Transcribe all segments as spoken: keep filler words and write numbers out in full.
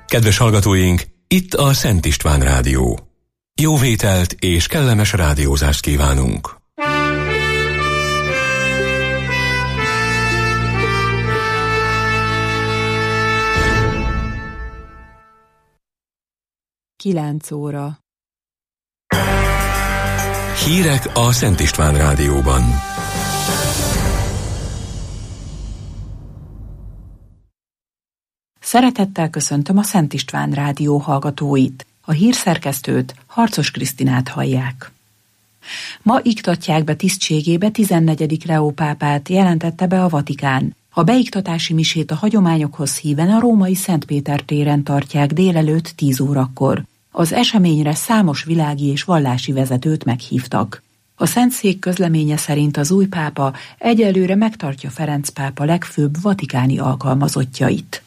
Kedves hallgatóink, itt a Szent István Rádió. Jó vételt és kellemes rádiózást kívánunk! Kilenc óra. Hírek a Szent István Rádióban. Szeretettel köszöntöm a Szent István Rádió hallgatóit. A hírszerkesztőt, Harcos Krisztinát hallják. Ma iktatják be tisztségébe tizennegyedik Leó pápát, jelentette be a Vatikán. A beiktatási misét a hagyományokhoz híven a római Szent Péter téren tartják délelőtt tíz órakor. Az eseményre számos világi és vallási vezetőt meghívtak. A Szentszék közleménye szerint az új pápa egyelőre megtartja Ferenc pápa legfőbb vatikáni alkalmazottjait.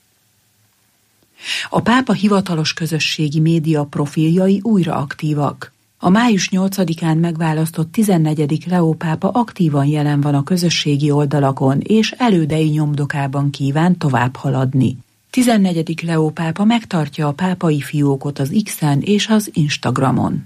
A pápa hivatalos közösségi média profiljai újra aktívak. A május nyolcadikán megválasztott tizennegyedik Leó pápa aktívan jelen van a közösségi oldalakon, és elődei nyomdokában kíván tovább haladni. tizennegyedik Leó pápa megtartja a pápai fiókot az X-en és az Instagramon.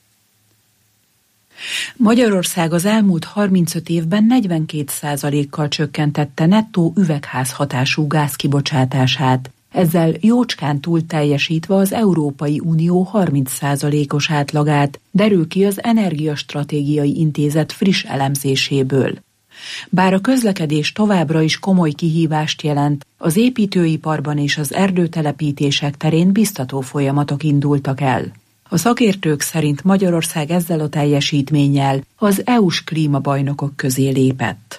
Magyarország az elmúlt harmincöt évben negyvenkét százalékkal csökkentette nettó üvegházhatású gáz kibocsátását, ezzel jócskán túl teljesítve az Európai Unió harminc százalékos átlagát, derül ki az Energiastratégiai Intézet friss elemzéséből. Bár a közlekedés továbbra is komoly kihívást jelent, az építőiparban és az erdőtelepítések terén biztató folyamatok indultak el. A szakértők szerint Magyarország ezzel a teljesítménnyel az é u-s klímabajnokok közé lépett.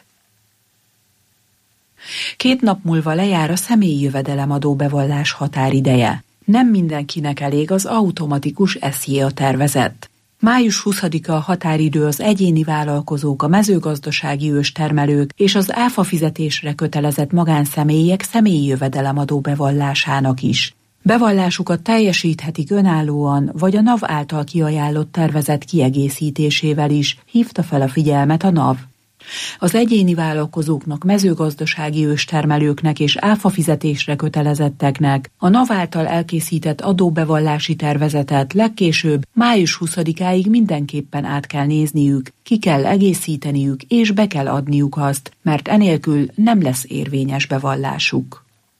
Két nap múlva lejár a személyi jövedelemadó bevallás határideje. Nem mindenkinek elég az automatikus es jé á tervezet. május huszadika a határidő az egyéni vállalkozók, a mezőgazdasági őstermelők és az áfa fizetésre kötelezett magánszemélyek személyi jövedelemadó bevallásának is. Bevallásukat teljesíthetik önállóan, vagy a NAV által kiajánlott tervezet kiegészítésével is, hívta fel a figyelmet a NAV. Az egyéni vállalkozóknak, mezőgazdasági őstermelőknek és áfa fizetésre kötelezetteknek a NAV által elkészített adóbevallási tervezetet legkésőbb május huszadikáig mindenképpen át kell nézniük, ki kell egészíteniük és be kell adniuk azt, mert enélkül nem lesz érvényes bevallásuk.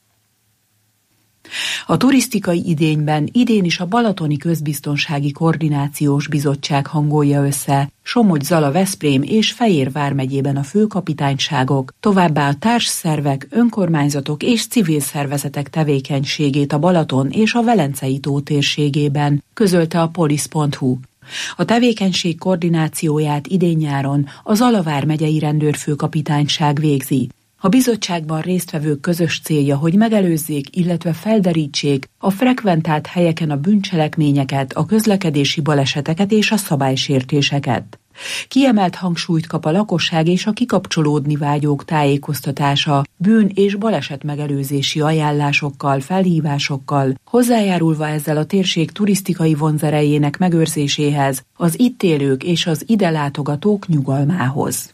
A turisztikai idényben idén is a Balatoni Közbiztonsági Koordinációs Bizottság hangolja össze Somogy-Zala-Veszprém és Fejér vármegyében a főkapitányságok, továbbá a társszervek, önkormányzatok és civil szervezetek tevékenységét a Balaton és a Velencei tó térségében, közölte a polisz pont hu. A tevékenység koordinációját idén-nyáron a Zala vármegyei rendőrfőkapitányság végzi. A bizottságban résztvevők közös célja, hogy megelőzzék, illetve felderítsék a frekventált helyeken a bűncselekményeket, a közlekedési baleseteket és a szabálysértéseket. Kiemelt hangsúlyt kap a lakosság és a kikapcsolódni vágyók tájékoztatása, bűn- és balesetmegelőzési ajánlásokkal, felhívásokkal, hozzájárulva ezzel a térség turisztikai vonzerejének megőrzéséhez, az itt élők és az ide látogatók nyugalmához.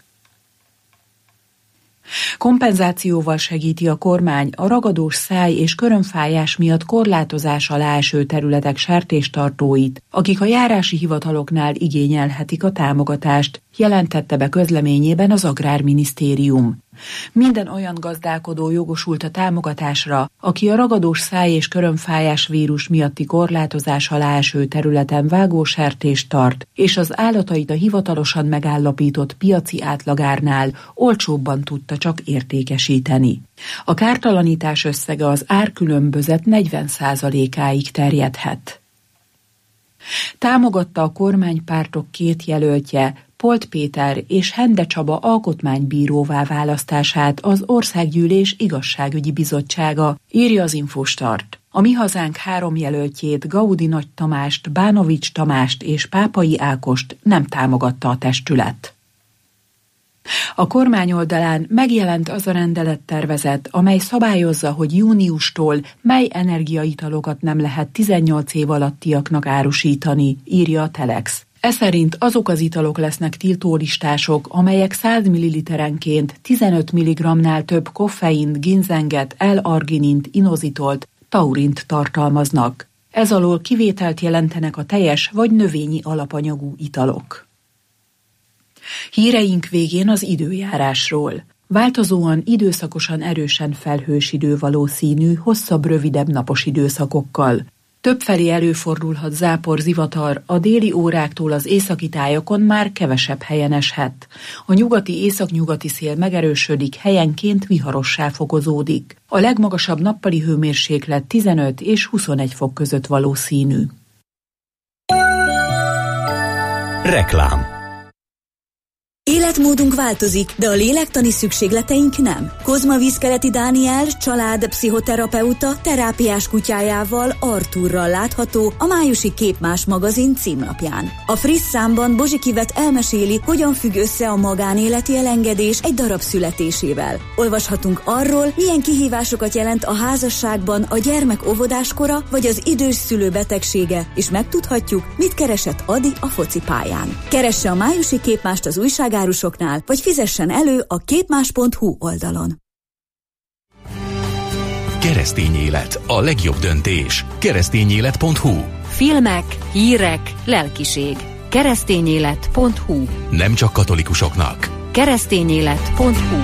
Kompenzációval segíti a kormány a ragadós száj és körömfájás miatt korlátozás alá eső területek sertéstartóit, akik a járási hivataloknál igényelhetik a támogatást, jelentette be közleményében az Agrárminisztérium. Minden olyan gazdálkodó jogosult a támogatásra, aki a ragadós száj és körömfájás vírus miatti korlátozás alá eső területen vágósertést tart, és az állatait a hivatalosan megállapított piaci átlagárnál olcsóbban tudta csak értékesíteni. A kártalanítás összege az árkülönbözet negyven százalékáig terjedhet. Támogatta a kormánypártok két jelöltje, Polt Péter és Hende Csaba alkotmánybíróvá választását az Országgyűlés Igazságügyi Bizottsága, írja az Infostart. A Mi Hazánk három jelöltjét, Gaudi Nagy Tamást, Bánovics Tamást és Pápai Ákost nem támogatta a testület. A kormány oldalán megjelent az a rendelettervezet, amely szabályozza, hogy júniustól mely energiaitalokat nem lehet tizennyolc év alattiaknak árusítani, írja a Telex. Ez szerint azok az italok lesznek tiltólistások, amelyek száz milliliterenként tizenöt milligramnál több koffeint, ginzenget, L-arginint, inozitolt, taurint tartalmaznak. Ez alól kivételt jelentenek a teljes vagy növényi alapanyagú italok. Híreink végén az időjárásról. Változóan, időszakosan erősen felhős idő valószínű, hosszabb-rövidebb napos időszakokkal. Többfelé előfordulhat zápor, zivatar, a déli óráktól az északi tájakon már kevesebb helyen eshet. A nyugati északnyugati szél megerősödik, helyenként viharossá fokozódik. A legmagasabb nappali hőmérséklet tizenöt és huszonegy fok között valószínű. Reklám. Életmódunk változik, de a lélektani szükségleteink nem. Kozma Vízkeleti Dániel, család pszichoterapeuta, terápiás kutyájával, Arturral látható a májusi Képmás magazin címlapján. A friss számban Bozsikivet elmeséli, hogyan függ össze a magánéleti elengedés egy darab születésével. Olvashatunk arról, milyen kihívásokat jelent a házasságban a gyermek óvodáskora vagy az idős szülő betegsége, és megtudhatjuk, mit keresett Adi a focipályán. Keresse a májusi Képmást az újság árusoknál, vagy fizessen elő a képmás pont hu oldalon. Keresztény élet, a legjobb döntés. keresztényélet pont hu. Filmek, hírek, lelkiség. keresztényélet pont hu. Nem csak katolikusoknak. keresztényélet pont hu.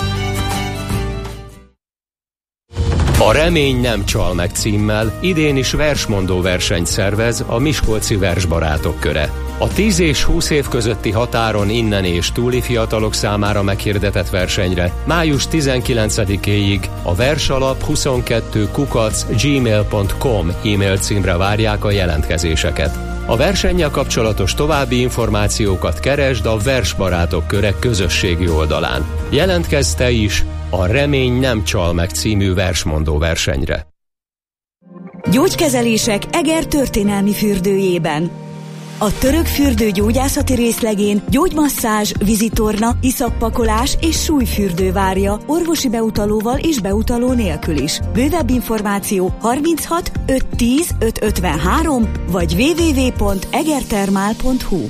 A Remény nem csal meg címmel idén is versmondó versenyt szervez a Miskolci Versbarátok Köre. A tíz és húsz év közötti határon innen és túli fiatalok számára meghirdetett versenyre május tizenkilencedikéig a versalap huszonkettő kukac gmail pont com e-mail címre várják a jelentkezéseket. A versennyel kapcsolatos további információkat keresd a Versbarátok Köre közösségi oldalán. Jelentkezz te is a Remény nem csal meg című versmondó versenyre. Gyógykezelések Eger történelmi fürdőjében. A török fürdő gyógyászati részlegén gyógymasszázs, vizitorna, iszappakolás és súlyfürdő várja orvosi beutalóval és beutaló nélkül is. Bővebb információ harminchat ötszáz tíz ötszázötvenhárom vagy double-u double-u double-u pont egertermál pont hu.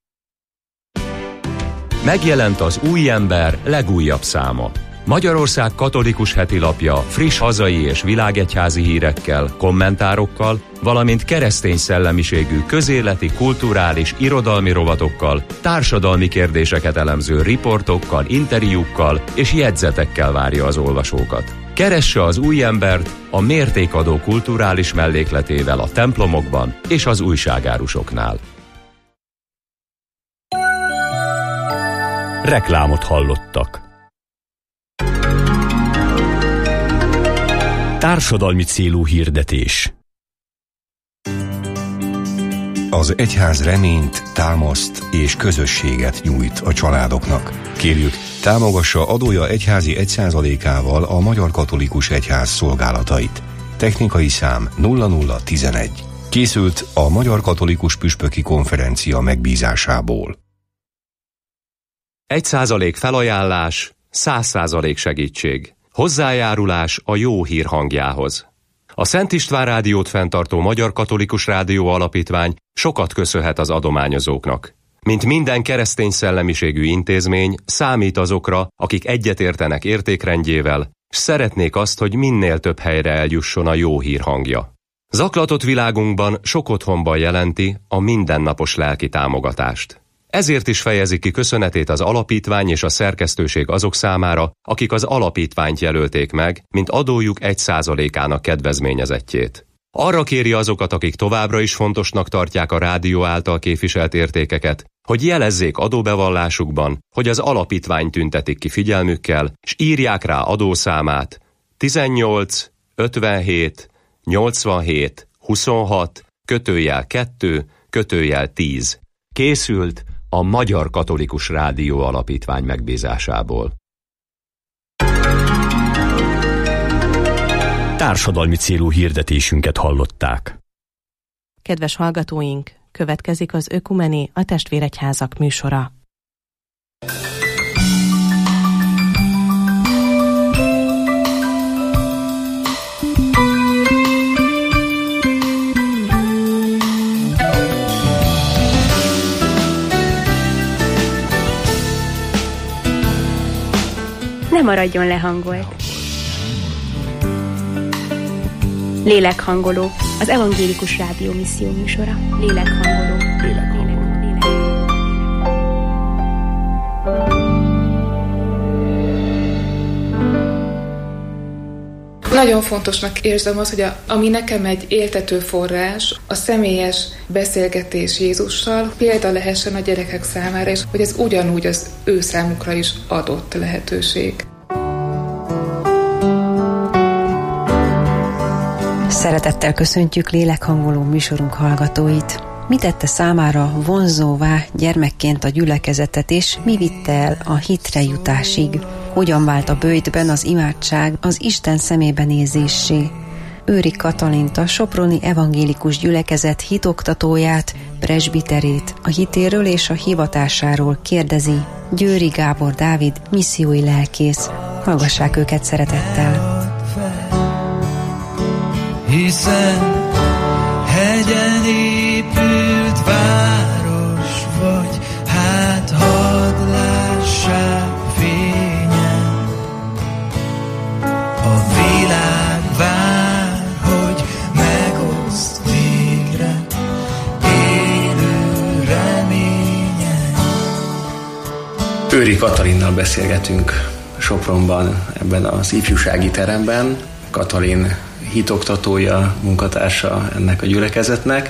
Megjelent az Új Ember legújabb száma. Magyarország katolikus hetilapja friss hazai és világegyházi hírekkel, kommentárokkal, valamint keresztény szellemiségű közéleti, kulturális, irodalmi rovatokkal, társadalmi kérdéseket elemző riportokkal, interjúkkal és jegyzetekkel várja az olvasókat. Keresse az Új Embert a mértékadó kulturális mellékletével a templomokban és az újságárusoknál. Reklámot hallottak. Társadalmi célú hirdetés. Az egyház reményt, támaszt és közösséget nyújt a családoknak. Kérjük, támogassa adója egyházi egy százalékával a Magyar Katolikus Egyház szolgálatait. Technikai szám nulla nulla tizenegy. Készült a Magyar Katolikus Püspöki Konferencia megbízásából. Egy százalék felajánlás, száz százalék segítség. Hozzájárulás a jó hír hangjához. A Szent István Rádiót fenntartó Magyar Katolikus Rádió Alapítvány sokat köszönhet az adományozóknak. Mint minden keresztény szellemiségű intézmény, számít azokra, akik egyetértenek értékrendjével, s szeretnék azt, hogy minél több helyre eljusson a jó hír hangja. Zaklatott világunkban sok otthonban jelenti a mindennapos lelki támogatást. Ezért is fejezi ki köszönetét az alapítvány és a szerkesztőség azok számára, akik az alapítványt jelölték meg, mint adójuk egy százalékának kedvezményezettjét. Arra kéri azokat, akik továbbra is fontosnak tartják a rádió által képviselt értékeket, hogy jelezzék adóbevallásukban, hogy az alapítvány tüntetik ki figyelmükkel, és írják rá adószámát tizennyolc ötvenhét nyolcvanhét huszonhat kötőjel kettő kötőjel tíz. Készült a Magyar Katolikus Rádió Alapítvány megbízásából. Társadalmi célú hirdetésünket hallották. Kedves hallgatóink, következik az Ökumeni, a Testvéregyházak műsora. Ne maradjon lehangolt. Lélekhangoló, az Evangélikus Rádió misszió műsora. Lélekhangoló. Lélekhangoló. Nagyon fontosnak érzem azt, hogy a, ami nekem egy éltető forrás, a személyes beszélgetés Jézussal példa lehessen a gyerekek számára, és hogy ez ugyanúgy az ő számukra is adott lehetőség. Szeretettel köszöntjük lélekhangoló műsorunk hallgatóit. Mi tette számára vonzóvá gyermekként a gyülekezetet, és mi vitte el a hitre jutásig? Hogyan vált a böjtben az imádság az Isten szemébe nézéssé? Őri Katalint, a soproni evangélikus gyülekezet hitoktatóját, presbiterét, a hitéről és a hivatásáról kérdezi Győri Gábor Dávid, missziói lelkész. Hallgassák őket szeretettel. Hiszen hegyen épült város vagy, hát hadd lássák fényen. A világ vár, hogy megoszt végre élő reményen. Őri Katalinnal beszélgetünk Sopronban, ebben az ifjúsági teremben. Katalin hitoktatója, munkatársa ennek a gyülekezetnek,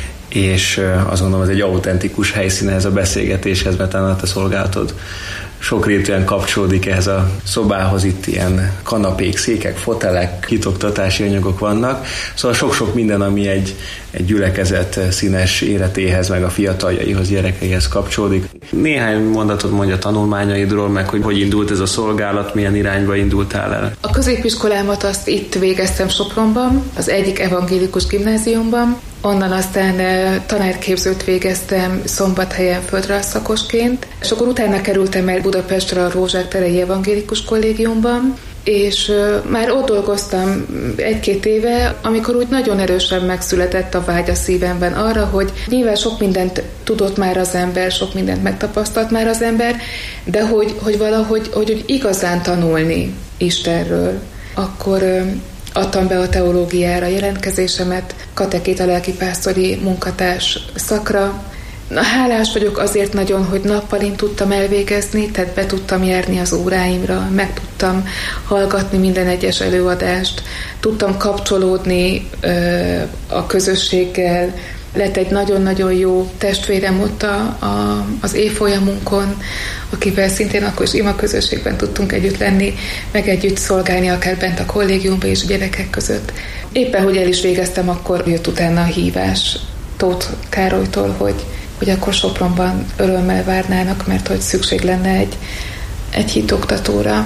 és azt gondolom, ez egy autentikus helyszíne ez a beszélgetéshez, mert talán a te szolgálatod sokrétűen kapcsolódik ehhez a szobához, itt ilyen kanapék, székek, fotelek, hitoktatási anyagok vannak, szóval sok-sok minden, ami egy, egy gyülekezet színes életéhez, meg a fiataljaihoz, gyerekeihez kapcsolódik. Néhány mondatot mondja a tanulmányaidról, meg hogy hogy indult ez a szolgálat, milyen irányba indultál el? A középiskolámat azt itt végeztem Sopronban, az egyik evangélikus gimnáziumban, onnan aztán tanárképzőt végeztem Szombathelyen földrajzszakosként, és akkor utána kerültem el Budapestre a Rózsák terei evangélikus kollégiumban, és már ott dolgoztam egy-két éve, amikor úgy nagyon erősen megszületett a vágy a szívemben arra, hogy nyilván sok mindent tudott már az ember, sok mindent megtapasztalt már az ember, de hogy, hogy valahogy hogy, hogy igazán tanulni Istenről, akkor adtam be a teológiára jelentkezésemet, katekéta lelkipásztori munkatárs szakra. Na, hálás vagyok azért nagyon, hogy nappalint tudtam elvégezni, tehát be tudtam járni az óráimra, meg tudtam hallgatni minden egyes előadást, tudtam kapcsolódni ö, a közösséggel. Lett egy nagyon-nagyon jó testvérem ott a, a, az évfolyamunkon, akivel szintén akkor is imaközösségben tudtunk együtt lenni, meg együtt szolgálni akár bent a kollégiumban és a gyerekek között. Éppen, hogy el is végeztem, akkor jött utána a hívás Tóth Károlytól, hogy, hogy akkor Sopronban örömmel várnának, mert hogy szükség lenne egy, egy hitoktatóra,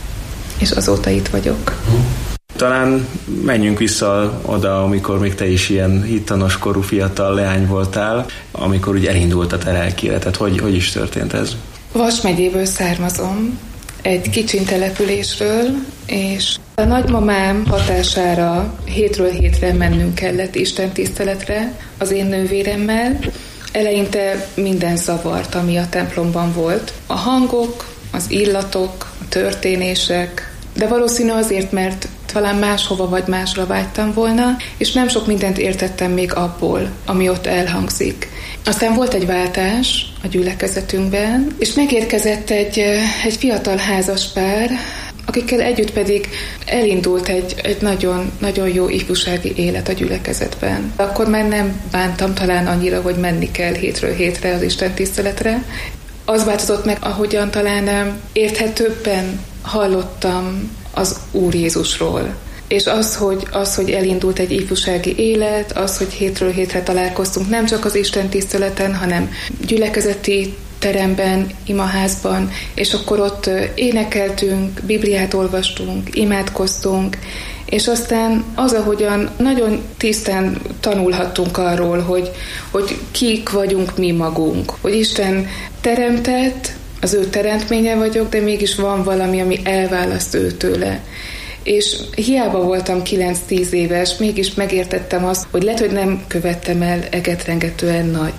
és azóta itt vagyok. Talán menjünk vissza oda, amikor még te is ilyen hittanos korú fiatal leány voltál, amikor úgy elindult a te lelki életed. Hogy, hogy is történt ez? Vas megyéből származom, egy kicsin településről, és a nagymamám hatására hétről hétre mennünk kellett istentiszteletre az én nővéremmel. Eleinte minden zavart, ami a templomban volt. A hangok, az illatok, a történések, de valószínű azért, mert talán máshova vagy másra vágytam volna, és nem sok mindent értettem még abból, ami ott elhangzik. Aztán volt egy váltás a gyülekezetünkben, és megérkezett egy, egy fiatal házaspár, akikkel együtt pedig elindult egy, egy nagyon, nagyon jó ifjúsági élet a gyülekezetben. Akkor már nem bántam talán annyira, hogy menni kell hétről hétre az istentiszteletre. Az változott meg, ahogyan talán érthetőbben hallottam az Úr Jézusról. És az hogy, az, hogy elindult egy ifjúsági élet, az, hogy hétről hétre találkoztunk nem csak az Isten tiszteleten, hanem gyülekezeti teremben, imaházban, és akkor ott énekeltünk, Bibliát olvastunk, imádkoztunk, és aztán az, ahogyan nagyon tisztán tanulhattunk arról, hogy, hogy kik vagyunk mi magunk, hogy Isten teremtett, az ő teremtménye vagyok, de mégis van valami, ami elválaszt őtőle. És hiába voltam kilenc-tíz éves, mégis megértettem azt, hogy lehet, hogy nem követtem el egetrengetően nagy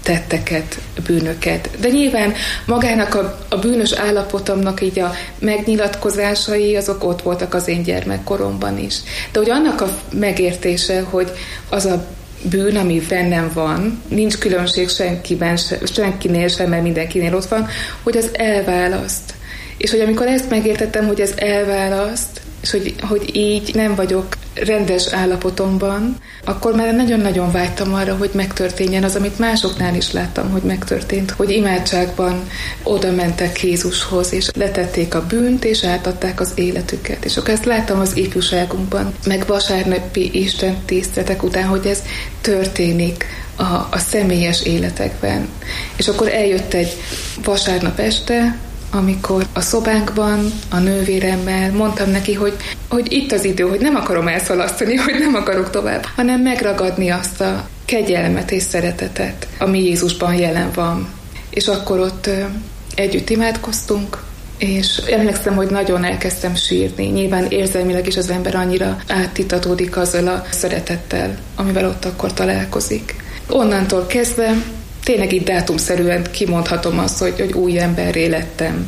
tetteket, bűnöket. De nyilván magának a, a bűnös állapotomnak így a megnyilatkozásai, azok ott voltak az én gyermekkoromban is. De hogy annak a megértése, hogy az a bűn, ami bennem van, nincs különbség senkiben, senkinél sem, mert mindenkinél ott van, hogy az elválaszt. És hogy amikor ezt megértettem, hogy ez elválaszt, és hogy, hogy így nem vagyok rendes állapotomban, akkor már nagyon-nagyon vágytam arra, hogy megtörténjen az, amit másoknál is láttam, hogy megtörtént, hogy imádságban oda mentek Jézushoz, és letették a bűnt, és átadták az életüket. És akkor ezt láttam az ifjúságunkban, meg vasárnapi Isten tiszteletek után, hogy ez történik a, a személyes életekben. És akkor eljött egy vasárnap este, amikor a szobánkban, a nővéremmel mondtam neki, hogy, hogy itt az idő, hogy nem akarom elszalasztani, hogy nem akarok tovább, hanem megragadni azt a kegyelmet és szeretetet, ami Jézusban jelen van. És akkor ott ö, együtt imádkoztunk, és emlékszem, hogy nagyon elkezdtem sírni. Nyilván érzelmileg is az ember annyira áttitatódik azzal a szeretettel, amivel ott akkor találkozik. Onnantól kezdve tényleg így dátumszerűen kimondhatom azt, hogy, hogy új emberré lettem.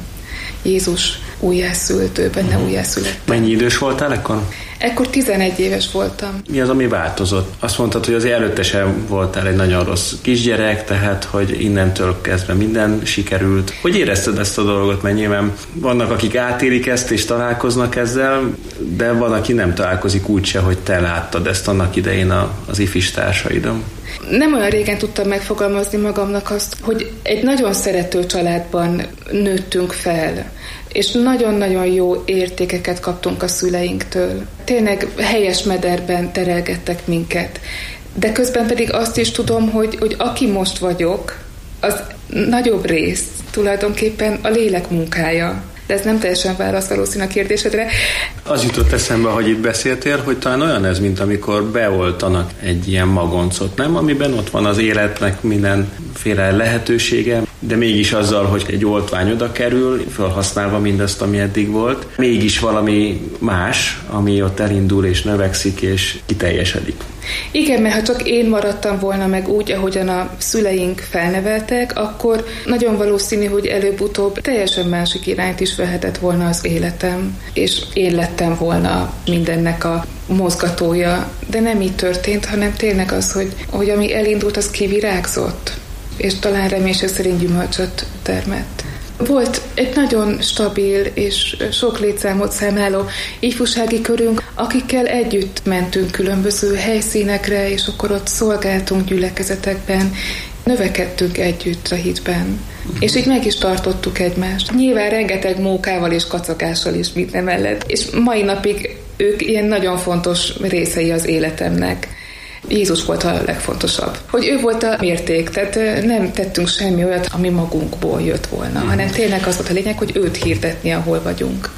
Jézus újjászült, ő benne újjászülettem. Mennyi idős voltál ekkor? Ekkor tizenegy éves voltam. Mi az, ami változott? Azt mondtad, hogy az előtte sem voltál egy nagyon rossz kisgyerek, tehát, hogy innentől kezdve minden sikerült. Hogy érezted ezt a dolgot? Mert nyilván vannak, akik átélik ezt és találkoznak ezzel, de van, aki nem találkozik úgyse, hogy te láttad ezt annak idején az ifis társaidon. Nem olyan régen tudtam megfogalmazni magamnak azt, hogy egy nagyon szerető családban nőttünk fel, és nagyon-nagyon jó értékeket kaptunk a szüleinktől. Tényleg helyes mederben terelgettek minket. De közben pedig azt is tudom, hogy, hogy aki most vagyok, az nagyobb rész tulajdonképpen a lélek munkája. De ez nem teljesen válasz valószínűleg a kérdésedre. Az jutott eszembe, hogy itt beszéltél, hogy talán olyan ez, mint amikor beoltanak egy ilyen magoncot, nem? Amiben ott van az életnek mindenféle lehetősége, de mégis azzal, hogy egy oltvány oda kerül, felhasználva mindazt, ami eddig volt, mégis valami más, ami ott elindul és növekszik és kiteljesedik. Igen, mert ha csak én maradtam volna meg úgy, ahogyan a szüleink felneveltek, akkor nagyon valószínű, hogy előbb-utóbb teljesen másik irányt is vehetett volna az életem, és én lettem volna mindennek a mozgatója. De nem így történt, hanem tényleg az, hogy, hogy ami elindult, az kivirágzott, és talán reménység szerint gyümölcsöt termett. Volt egy nagyon stabil és sok létszámot számláló ifjúsági körünk, akikkel együtt mentünk különböző helyszínekre, és akkor ott szolgáltunk gyülekezetekben, növekedtünk együtt a hitben. Uh-huh. És így meg is tartottuk egymást. Nyilván rengeteg mókával és kacakással is minden mellett. És mai napig ők ilyen nagyon fontos részei az életemnek. Jézus volt a legfontosabb. Hogy ő volt a mérték, tehát nem tettünk semmi olyat, ami magunkból jött volna, mm. hanem tényleg az volt a lényeg, hogy őt hirdetni, ahol vagyunk.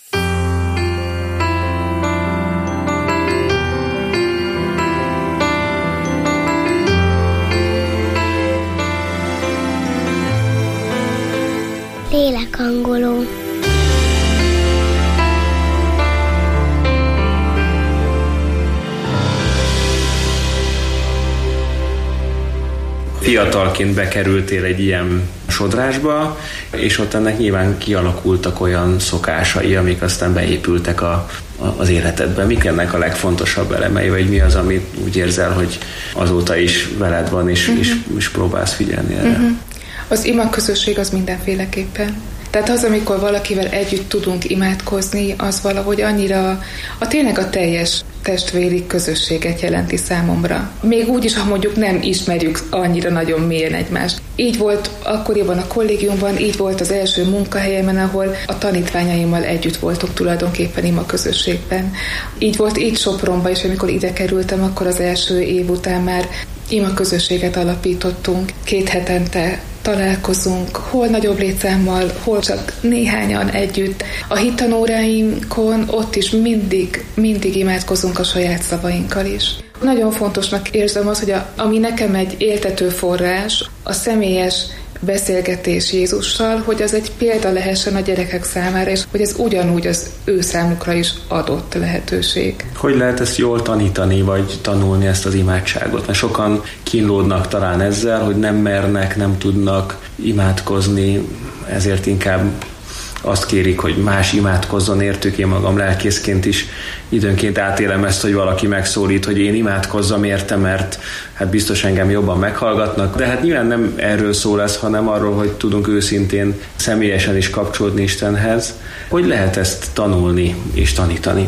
Lélekhangoló. Fiatalként bekerültél egy ilyen sodrásba, és ott ennek nyilván kialakultak olyan szokásai, amik aztán beépültek a, a, az életedbe. Mik ennek a legfontosabb elemei, vagy mi az, amit úgy érzel, hogy azóta is veled van, és, uh-huh. és, és próbálsz figyelni erre? Uh-huh. Az imagközösség az mindenféleképpen. Tehát az, amikor valakivel együtt tudunk imádkozni, az valahogy annyira, a tényleg a teljes testvéri közösséget jelenti számomra. Még úgy is, ha mondjuk nem ismerjük annyira nagyon mélyen egymást. Így volt akkoriban a kollégiumban, így volt az első munkahelyemen, ahol a tanítványaimmal együtt voltunk tulajdonképpen ima közösségben. Így volt így Sopronban, és amikor ide kerültem, akkor az első év után már ima közösséget alapítottunk. Két hetente találkozunk, hol nagyobb létszámmal, hol csak néhányan együtt. A hittanóráinkon ott is mindig, mindig imádkozunk a saját szavainkkal is. Nagyon fontosnak érzem az, hogy a, ami nekem egy éltető forrás, a személyes beszélgetés Jézussal, hogy az egy példa lehessen a gyerekek számára, és hogy ez ugyanúgy az ő számukra is adott lehetőség. Hogy lehet ezt jól tanítani, vagy tanulni ezt az imádságot? Mert sokan kínlódnak talán ezzel, hogy nem mernek, nem tudnak imádkozni, ezért inkább azt kérik, hogy más imádkozzon értük. Én magam lelkészként is időnként átélem ezt, hogy valaki megszólít, hogy én imádkozzam érte, mert hát biztos engem jobban meghallgatnak. De hát nyilván nem erről szól ez, hanem arról, hogy tudunk őszintén személyesen is kapcsolódni Istenhez. Hogy lehet ezt tanulni és tanítani?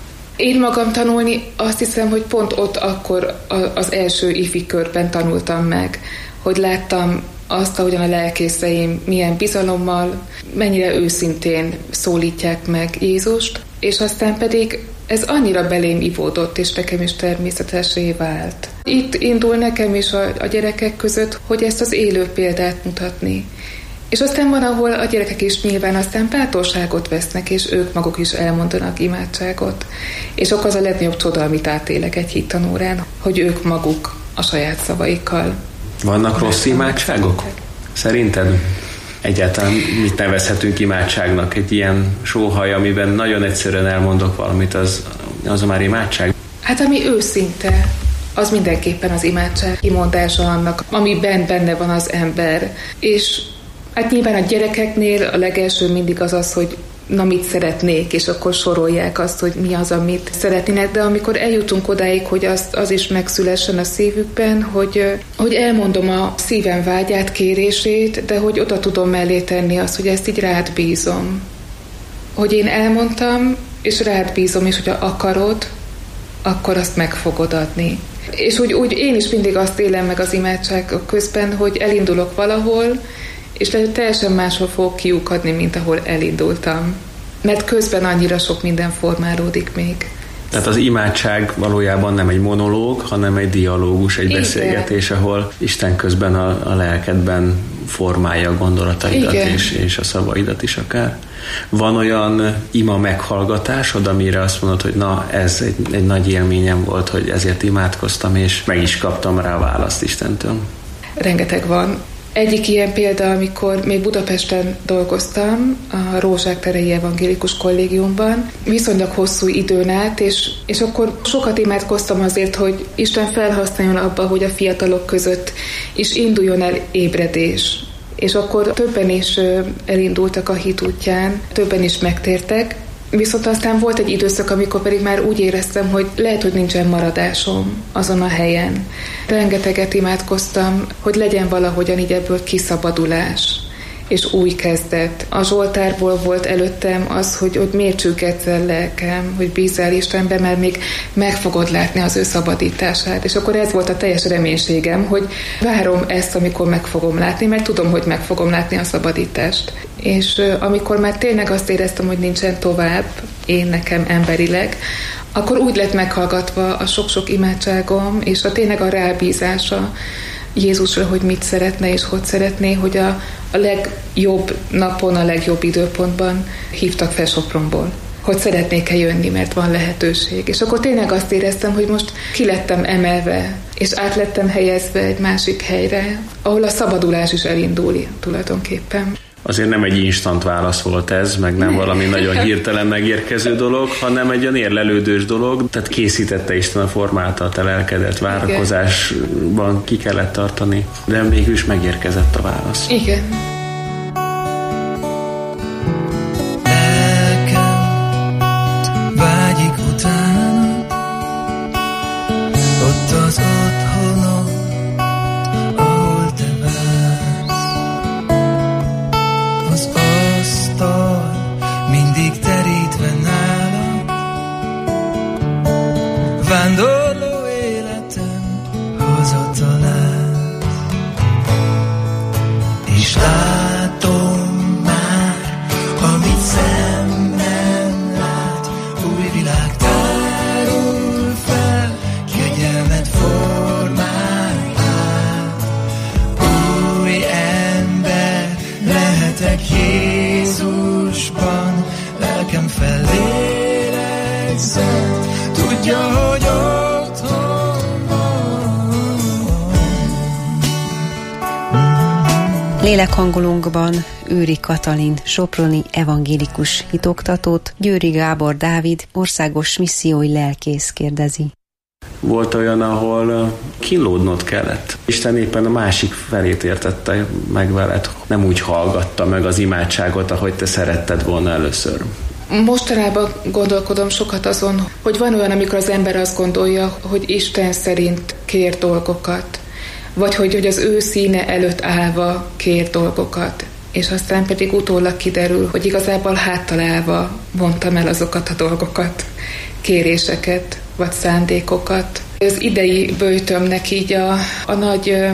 Én magam tanulni azt hiszem, hogy pont ott akkor az első ifi körben tanultam meg, hogy láttam azt, ahogyan a lelkészeim milyen bizalommal, mennyire őszintén szólítják meg Jézust, és aztán pedig ez annyira belém ivódott, és nekem is természetessé vált. Itt indul nekem is a, a gyerekek között, hogy ezt az élő példát mutatni. És aztán van, ahol a gyerekek is nyilván aztán bátorságot vesznek, és ők maguk is elmondanak imádságot. És akkor az a legnagyobb csoda, amit átélek egy hittanórán, hogy ők maguk a saját szavaikkal. Vannak rossz imádságok? Szerinted? Egyáltalán mit nevezhetünk imádságnak? Egy ilyen sóhaj, amiben nagyon egyszerűen elmondok valamit, az, az már imádság? Hát ami őszinte, az mindenképpen az imádság kimondása annak, amiben benne van az ember. És hát nyilván a gyerekeknél a legelső mindig az az, hogy na mit szeretnék, és akkor sorolják azt, hogy mi az, amit szeretnének, de amikor eljutunk odáig, hogy az, az is megszülessen a szívükben, hogy, hogy elmondom a szívem vágyát, kérését, de hogy oda tudom mellé tenni azt, hogy ezt így rád bízom. Hogy én elmondtam, és rád bízom, és hogyha akarod, akkor azt meg fogod adni. És úgy, úgy én is mindig azt élem meg az imádság közben, hogy elindulok valahol, és lehet, hogy teljesen máshol fogok kiukadni, mint ahol elindultam. Mert közben annyira sok minden formálódik még. Tehát az imádság valójában nem egy monológ, hanem egy dialógus, egy Igen. beszélgetés, ahol Isten közben a, a lelkedben formálja a gondolataidat és, és a szavaidat is akár. Van olyan ima meghallgatásod, amire azt mondod, hogy na, ez egy, egy nagy élményem volt, hogy ezért imádkoztam, és meg is kaptam rá választ Istentől. Rengeteg van. Egyik ilyen példa, amikor még Budapesten dolgoztam, a Rózsák terei evangélikus kollégiumban, viszonylag hosszú időn át, és, és akkor sokat imádkoztam azért, hogy Isten felhasználjon abba, hogy a fiatalok között is induljon el ébredés. És akkor többen is elindultak a hit útján, többen is megtértek, viszont aztán volt egy időszak, amikor pedig már úgy éreztem, hogy lehet, hogy nincsen maradásom azon a helyen. Rengeteget imádkoztam, hogy legyen valahogyan így ebből kiszabadulás és új kezdet. A Zsoltárból volt előttem az, hogy, hogy miért csüggedsz el lelkem, hogy bízzál Istenbe, mert még meg fogod látni az ő szabadítását. És akkor ez volt a teljes reménységem, hogy várom ezt, amikor meg fogom látni, mert tudom, hogy meg fogom látni a szabadítást. És amikor már tényleg azt éreztem, hogy nincsen tovább, én nekem emberileg, akkor úgy lett meghallgatva a sok-sok imádságom, és a tényleg a rábízása Jézusra, hogy mit szeretne és hogy szeretné, hogy a, a legjobb napon, a legjobb időpontban hívtak fel Sopronból, hogy szeretnék-e jönni, mert van lehetőség. És akkor tényleg azt éreztem, hogy most ki lettem emelve, és át lettem helyezve egy másik helyre, ahol a szabadulás is elindul tulajdonképpen. Azért nem egy instant válasz volt ez, meg nem valami nagyon hirtelen megérkező dolog, hanem egy olyan érlelődős dolog. Tehát készítette Isten a formálta a te lelkedet, várakozásban ki kellett tartani, de mégis megérkezett a válasz. Igen. Lelkem vágyik utána, ott az otthonom, ahol te vársz. Az asztal mindig terítve nálad, vándorló életem hazatalál. És látom már, amit szem nem lát, új világ tárul fel, kegyelmet formál át. Új ember lehetek Jézusban, lelkem fellélegzett, tudja, hogy otthon van. Lélekhangolónkban Őri Katalin soproni evangélikus hitoktatót Győri Gábor Dávid országos missziói lelkész kérdezi. Volt olyan, ahol kínlódnod kellett. Isten éppen a másik felét értette meg veled. Nem úgy hallgatta meg az imádságot, ahogy te szeretted volna először. Mostanában gondolkodom sokat azon, hogy van olyan, amikor az ember azt gondolja, hogy Isten szerint kér dolgokat, vagy hogy, hogy az ő színe előtt állva kér dolgokat, és aztán pedig utólag kiderül, hogy igazából háttal állva mondtam el azokat a dolgokat, kéréseket, vagy szándékokat. Az idei böjtömnek így a, a nagy ö,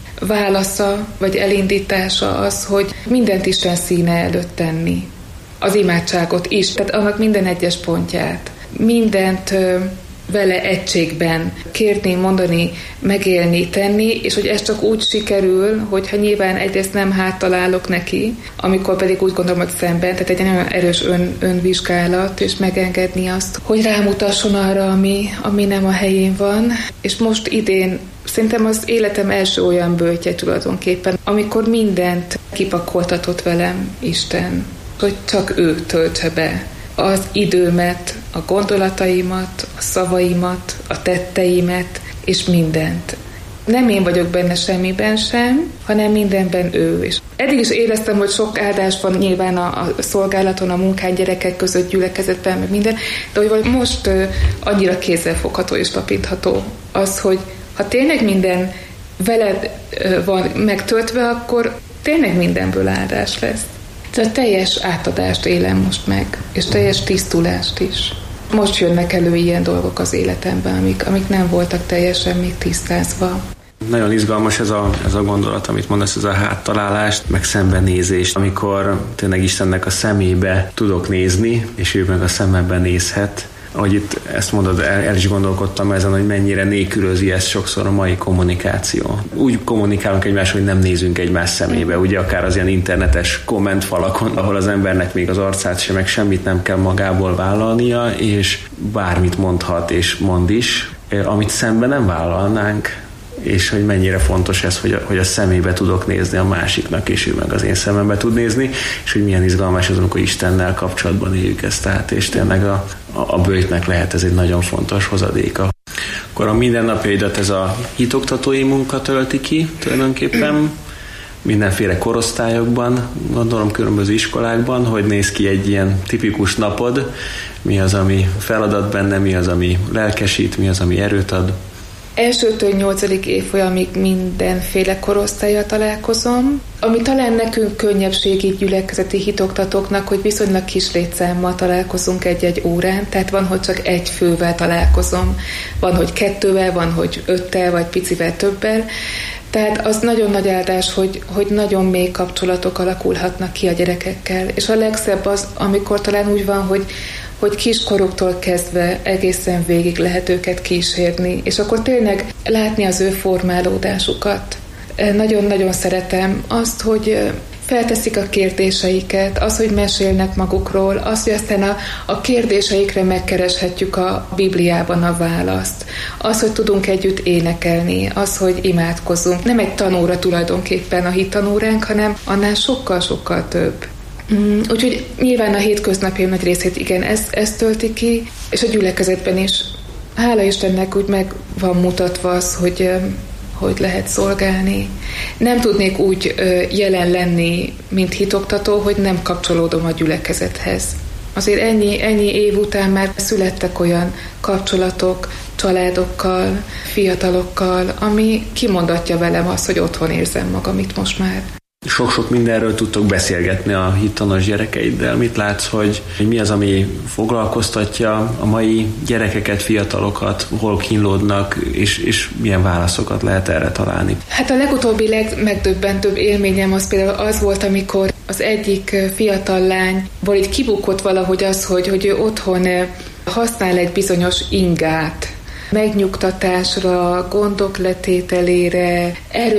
válasza, vagy elindítása az, hogy mindent Isten színe előtt tenni. Az imádságot is, tehát annak minden egyes pontját. Mindent ö, vele egységben kérni, mondani, megélni, tenni, és hogy ez csak úgy sikerül, hogyha nyilván egyrészt nem háttalálok neki, amikor pedig úgy gondolom, hogy szemben, tehát egy nagyon erős ön, önvizsgálat, és megengedni azt, hogy rámutasson arra, ami, ami nem a helyén van. És most idén szerintem az életem első olyan böjtje tulajdonképpen, amikor mindent kipakoltatott velem Isten, hogy csak ő töltse be az időmet, a gondolataimat, a szavaimat, a tetteimet, és mindent. Nem én vagyok benne semmiben sem, hanem mindenben ő is. Eddig is éreztem, hogy sok áldás van nyilván a, a szolgálaton, a munkán, gyerekek között, gyülekezetben, meg minden, de hogy most uh, annyira kézzelfogható és tapintható az, hogy ha tényleg minden veled uh, van megtöltve, akkor tényleg mindenből áldás lesz. Tehát teljes átadást élem most meg, és teljes tisztulást is. Most jönnek elő ilyen dolgok az életemben, amik, amik nem voltak teljesen még tisztázva. Nagyon izgalmas ez a, ez a gondolat, amit mondasz, ez a háttalálást, meg szembenézést, amikor tényleg Istennek a szemébe tudok nézni, és ő meg a szememben nézhet. Ahogy itt ezt mondod, el, el is gondolkodtam ezen, hogy mennyire nélkülözi ezt sokszor a mai kommunikáció. Úgy kommunikálunk egymással, hogy nem nézünk egymás szemébe, ugye akár az ilyen internetes kommentfalakon, ahol az embernek még az arcát sem, meg semmit nem kell magából vállalnia, és bármit mondhat és mond is, amit szemben nem vállalnánk, és hogy mennyire fontos ez, hogy a, hogy a szemébe tudok nézni a másiknak, és ő meg az én szemembe tud nézni, és hogy milyen izgalmas az, amikor Istennel kapcsolatban éljük ezt át, és tényleg a, a, a böjtnek lehet ez egy nagyon fontos hozadéka. Akkor a mindennapjaidat ez a hitoktatói munka tölti ki tulajdonképpen, mindenféle korosztályokban, gondolom különböző iskolákban, hogy néz ki egy ilyen tipikus napod, mi az, ami feladat benne, mi az, ami lelkesít, mi az, ami erőt ad. Elsőtől nyolcadik évfolyamig mindenféle korosztállyal találkozom, ami talán nekünk könnyebbségi gyülekezeti hitoktatóknak, hogy viszonylag kis létszámmal találkozunk egy-egy órán, tehát van, hogy csak egy fővel találkozom, van, hogy kettővel, van, hogy öttel, vagy picivel többel. Tehát az nagyon nagy áldás, hogy, hogy nagyon mély kapcsolatok alakulhatnak ki a gyerekekkel. És a legszebb az, amikor talán úgy van, hogy hogy kiskoroktól kezdve egészen végig lehet őket kísérni, és akkor tényleg látni az ő formálódásukat. Nagyon-nagyon szeretem azt, hogy felteszik a kérdéseiket, az, hogy mesélnek magukról, az, hogy aztán a, a kérdéseikre megkereshetjük a Bibliában a választ, az, hogy tudunk együtt énekelni, az, hogy imádkozunk. Nem egy tanóra tulajdonképpen a hittanóránk, hanem annál sokkal-sokkal több. Mm, úgyhogy nyilván a hétköznapjaim nagy részét igen, ez, ez tölti ki, és a gyülekezetben is hála Istennek úgy meg van mutatva az, hogy, hogy lehet szolgálni. Nem tudnék úgy jelen lenni, mint hitoktató, hogy nem kapcsolódom a gyülekezethez. Azért ennyi, ennyi év után már születtek olyan kapcsolatok, családokkal, fiatalokkal, ami kimondatja velem azt, hogy otthon érzem magam itt most már. Sok-sok mindenről tudtok beszélgetni a hittanos gyerekeiddel. Mit látsz, hogy mi az, ami foglalkoztatja a mai gyerekeket, fiatalokat, hol kínlódnak, és, és milyen válaszokat lehet erre találni? Hát a legutóbbi legmegdöbbentőbb élményem az például az volt, amikor az egyik fiatal lányból így kibukott valahogy az, hogy, hogy ő otthon használ egy bizonyos ingát, megnyugtatásra, gondok letételére,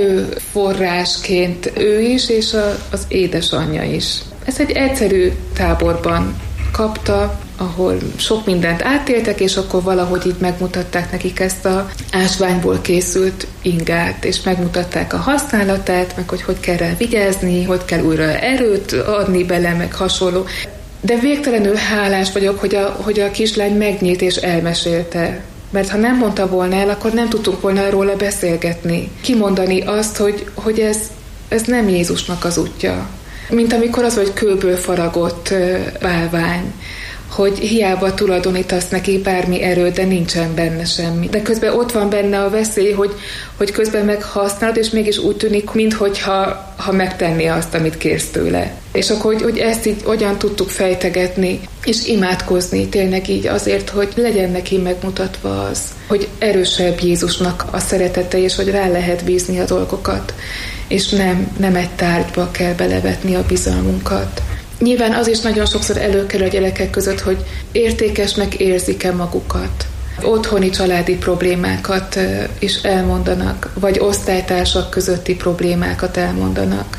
erőforrásként ő is, és a, az édesanyja is. Ez egy egyszerű táborban kapta, ahol sok mindent átéltek, és akkor valahogy így megmutatták nekik ezt a ásványból készült ingát, és megmutatták a használatát, meg hogy hogy kell rá vigyázni, hogy kell újra erőt adni bele, meg hasonló. De végtelenül hálás vagyok, hogy a, hogy a kislány megnyílt és elmesélte. Mert ha nem mondta volna el, akkor nem tudtunk volna róla beszélgetni. Kimondani azt, hogy, hogy ez, ez nem Jézusnak az útja. Mint amikor az, hogy kőből faragott bálvány, hogy hiába tulajdonítasz neki bármi erőt, de nincsen benne semmi. De közben ott van benne a veszély, hogy, hogy közben meghasználod, és mégis úgy tűnik, minthogyha ha megtenné azt, amit kérsz tőle. És akkor, hogy, hogy ezt így hogyan tudtuk fejtegetni, és imádkozni tényleg így azért, hogy legyen neki megmutatva az, hogy erősebb Jézusnak a szeretete, és hogy rá lehet bízni a dolgokat, és nem, nem egy tárgyba kell belevetni a bizalmunkat. Nyilván az is nagyon sokszor előkerül a gyerekek között, hogy értékesnek érzik-e magukat. Otthoni családi problémákat is elmondanak, vagy osztálytársak közötti problémákat elmondanak.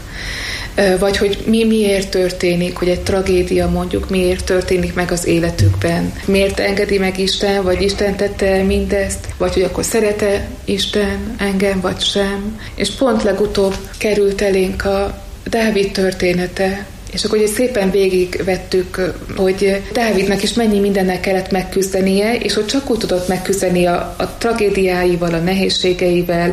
Vagy hogy mi miért történik, hogy egy tragédia mondjuk miért történik meg az életükben. Miért engedi meg Isten, vagy Isten tette el mindezt, vagy hogy akkor szeret-e Isten engem, vagy sem. És pont legutóbb került elénk a Dávid története, és akkor ugye szépen végigvettük, hogy Dávidnak is mennyi mindennel kellett megküzdenie, és hogy csak úgy tudott megküzdeni a, a tragédiáival, a nehézségeivel,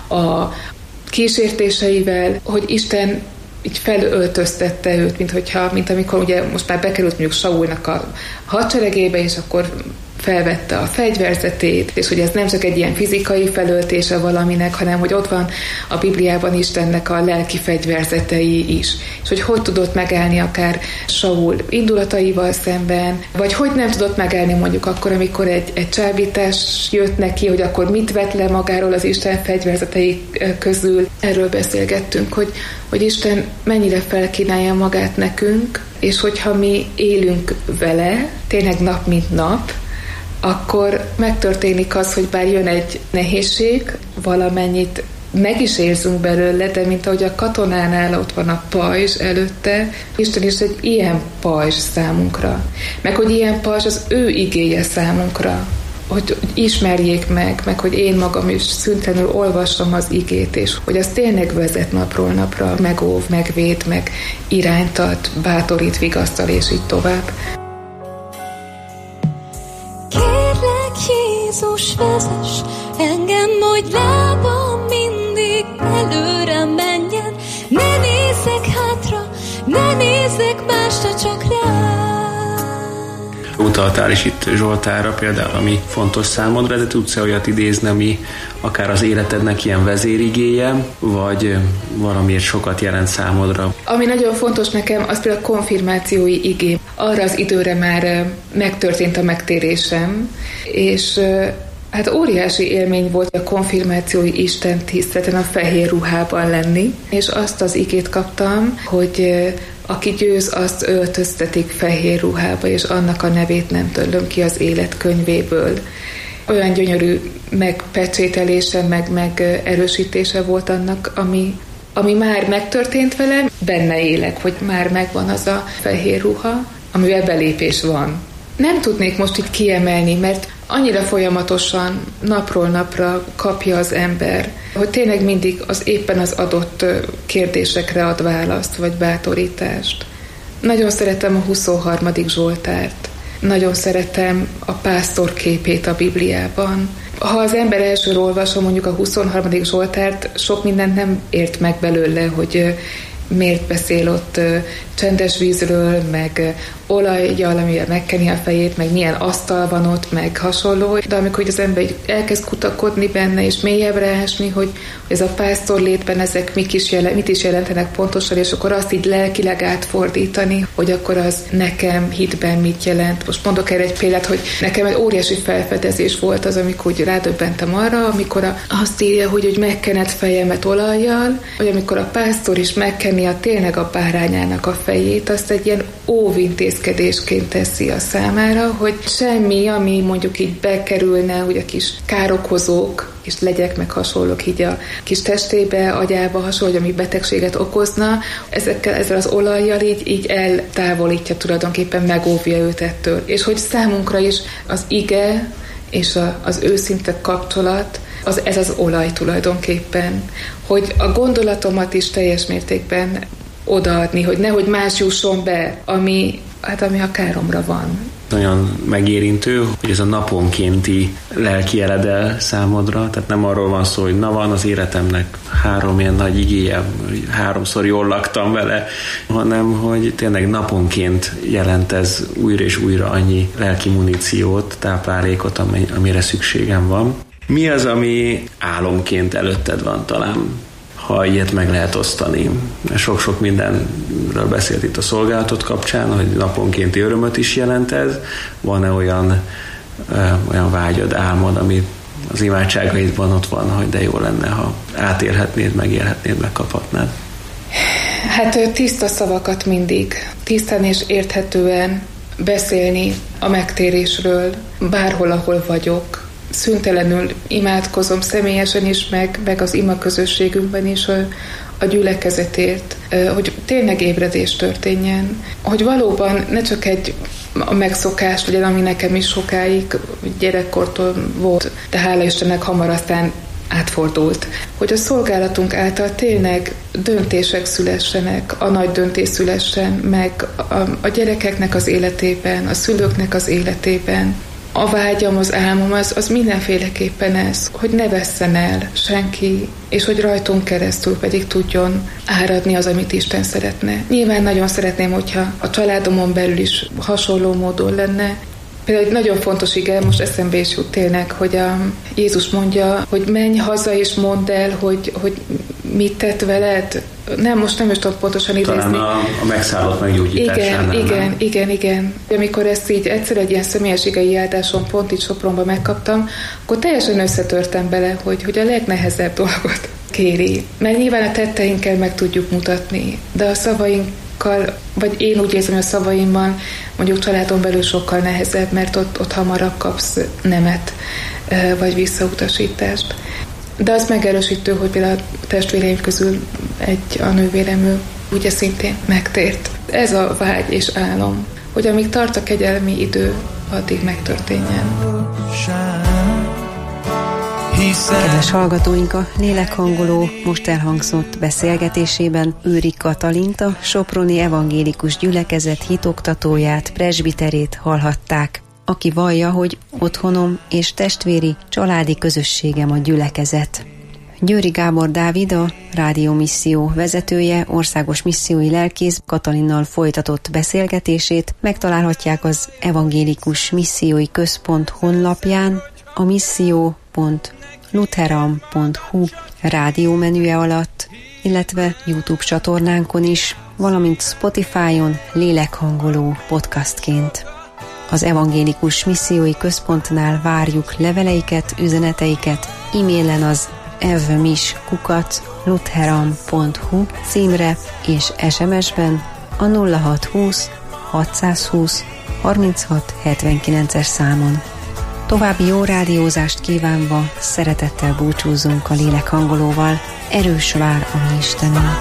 a kísértéseivel, hogy Isten így felöltöztette őt, mint, hogyha, mint amikor ugye most már bekerült mondjuk Saulnak a hadseregébe, és akkor felvette a fegyverzetét, és hogy ez nem csak egy ilyen fizikai felöltése valaminek, hanem hogy ott van a Bibliában Istennek a lelki fegyverzetei is. És hogy hogy tudott megállni akár Saul indulataival szemben, vagy hogy nem tudott megállni mondjuk akkor, amikor egy, egy csábítás jött neki, hogy akkor mit vett le magáról az Isten fegyverzetei közül. Erről beszélgettünk, hogy, hogy Isten mennyire felkínálja magát nekünk, és hogyha mi élünk vele, tényleg nap mint nap, akkor megtörténik az, hogy bár jön egy nehézség, valamennyit meg is érzünk belőle, de mint ahogy a katonánál ott van a pajzs előtte, Isten is egy ilyen pajzs számunkra. Meg hogy ilyen pajzs az ő igéje számunkra, hogy ismerjék meg, meg hogy én magam is szüntelenül olvassam az igét, és hogy az tényleg vezet napról napra, megóv, megvéd, meg irányt ad, bátorít, vigasztal, és így tovább. Jézus, vezess engem, hogy lábam mindig előre menjen. Ne nézzek hátra, ne nézzek másra, csak rá. Utaltál is itt Zsoltárra például, ami fontos számodra, de tudsz-e olyat idézni, ami akár az életednek ilyen vezérigéje, vagy valamiért sokat jelent számodra? Ami nagyon fontos nekem, az például a konfirmációi igé. Arra az időre már megtörtént a megtérésem, és hát óriási élmény volt a konfirmációi Isten tiszteleten a fehér ruhában lenni, és azt az igét kaptam, hogy aki győz, azt öltöztetik fehér ruhába, és annak a nevét nem törlöm ki az élet könyvéből. Olyan gyönyörű megpecsételése, meg, meg erősítése volt annak, ami, ami már megtörtént velem, benne élek, hogy már megvan az a fehér ruha, amivel belépés van. Nem tudnék most itt kiemelni, mert annyira folyamatosan, napról napra kapja az ember, hogy tényleg mindig az éppen az adott kérdésekre ad választ, vagy bátorítást. Nagyon szeretem a huszonharmadik Zsoltárt. Nagyon szeretem a pásztor képét a Bibliában. Ha az ember elsőről olvasol mondjuk a huszonharmadik Zsoltárt, sok mindent nem ért meg belőle, hogy miért beszél ott csendes vízről, meg olajjal, amivel megkeni a fejét, meg milyen asztal van ott, meg hasonló. De amikor az ember elkezd kutakodni benne, és mélyebbre ásni, hogy ez a pásztor létben ezek mit is, jelent, mit is jelentenek pontosan, és akkor azt így lelkileg átfordítani, hogy akkor az nekem hitben mit jelent. Most mondok erre egy példát, hogy nekem egy óriási felfedezés volt az, amikor úgy rádöbbentem arra, amikor a, azt írja, hogy, hogy megkened fejemet olajjal, vagy amikor a pásztor is megken a tényleg a bárányának a fejét, azt egy ilyen óvintézkedésként teszi a számára, hogy semmi, ami mondjuk így bekerülne, hogy a kis károkozók, és legyek meg hasonlók így a kis testébe, agyába hasonló, ami betegséget okozna, ezekkel, ezzel az olajjal így, így eltávolítja tulajdonképpen, megóvja őt ettől. És hogy számunkra is az ige és a, az őszinte kapcsolat, az, ez az olaj tulajdonképpen. Hogy a gondolatomat is teljes mértékben odaadni, hogy nehogy más jusson be, ami, hát ami a káromra van. Nagyon megérintő, hogy ez a naponkénti lelki eledel számodra, tehát nem arról van szó, hogy na van az életemnek három ilyen nagy igéje, háromszor jól laktam vele, hanem hogy tényleg naponként jelent ez újra és újra annyi lelki muníciót, táplálékot, amire szükségem van. Mi az, ami álomként előtted van talán, ha ilyet meg lehet osztani? Sok-sok mindenről beszélt itt a szolgálatot kapcsán, hogy naponkénti örömöt is jelent ez. Van-e olyan, ö, olyan vágyad, álmod, ami az imádságaidban ott van, hogy de jó lenne, ha átélhetnéd, megélhetnéd, megkaphatnád? Hát tiszta szavakat mindig, tisztán és érthetően beszélni a megtérésről, bárhol, ahol vagyok. Szüntelenül imádkozom személyesen is, meg, meg az ima közösségünkben is a, a gyülekezetért, hogy tényleg ébredés történjen, hogy valóban ne csak egy a megszokás legyen, ami nekem is sokáig gyerekkortól volt, de hála Istennek hamar aztán átfordult, hogy a szolgálatunk által tényleg döntések szülessenek, a nagy döntés szülessen meg a, a gyerekeknek az életében, a szülőknek az életében. A vágyam, az álmom, az, az mindenféleképpen ez, hogy ne vesszen el senki, és hogy rajtunk keresztül pedig tudjon áradni az, amit Isten szeretne. Nyilván nagyon szeretném, hogyha a családomon belül is hasonló módon lenne. Például egy nagyon fontos ige, most eszembe is jut tényleg, hogy a Jézus mondja, hogy menj haza és mondd el, hogy, hogy mit tett veled. Nem, most nem is tudom pontosan idézni. Talán a, a megszállott meggyógyításánál. Igen, igen, igen, igen. Amikor ezt így egyszer egy ilyen személyes igei áldáson pont itt Sopronban megkaptam, akkor teljesen összetörtem bele, hogy, hogy a legnehezebb dolgot kéri. Mert nyilván a tetteinkkel meg tudjuk mutatni, de a szavainkkal, vagy én úgy érzem, hogy a szavaimban mondjuk családon belül sokkal nehezebb, mert ott, ott hamarabb kapsz nemet, vagy visszautasítást. De az megerősítő, hogy például a testvéreim közül egy a nővérem, ő ugye szintén megtért. Ez a vágy és álom, hogy amíg tart a kegyelmi idő, addig megtörténjen. Kedves hallgatóink, a lélekhangoló most elhangzott beszélgetésében Őri Katalint, a Soproni Evangélikus Gyülekezet hitoktatóját, presbiterét hallhatták, aki vallja, hogy otthonom és testvéri, családi közösségem a gyülekezet. Győri Gábor Dávid, a Rádió Misszió vezetője, országos missziói lelkész Katalinnal folytatott beszélgetését megtalálhatják az Evangélikus Missziói Központ honlapján, a misszió pont lutheran pont hu rádiómenüje alatt, illetve YouTube csatornánkon is, valamint Spotify-on lélekhangoló podcastként. Az Evangélikus Missziói Központnál várjuk leveleiket, üzeneteiket, e-mailen az evmis kukac lutheran pont hu címre és es em es-ben a nulla hat húsz hatszázhúsz harminchat hetvenkilences számon. További jó rádiózást kívánva szeretettel búcsúzunk a lélekhangolóval. Erős vár a mi Istenünk!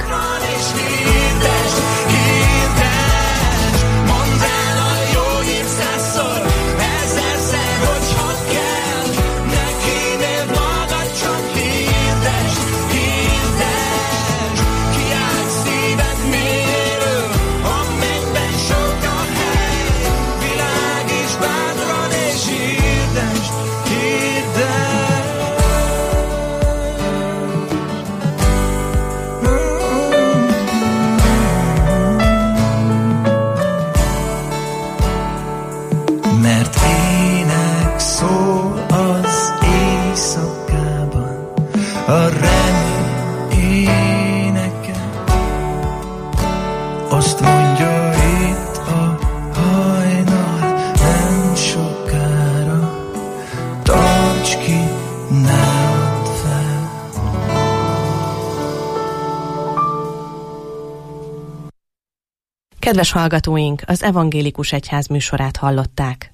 Kedves hallgatóink, az Evangélikus Egyház műsorát hallották.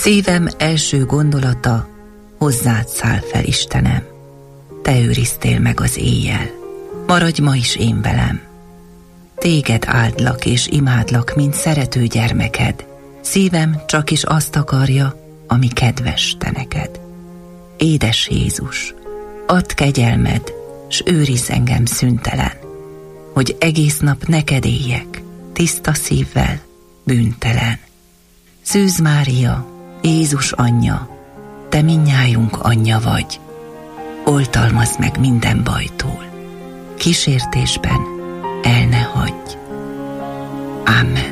Szívem első gondolata, hozzád száll fel, Istenem. Te őriztél meg az éjjel, maradj ma is én velem. Téged áldlak és imádlak, mint szerető gyermeked. Szívem csak is azt akarja, ami kedves te neked. Édes Jézus, add kegyelmed, s őrizz engem szüntelen, hogy egész nap neked éljek, tiszta szívvel, bűntelen. Szűz Mária, Jézus anyja, te mindnyájunk anyja vagy, oltalmazd meg minden bajtól, kísértésben el ne hagyj. Amen.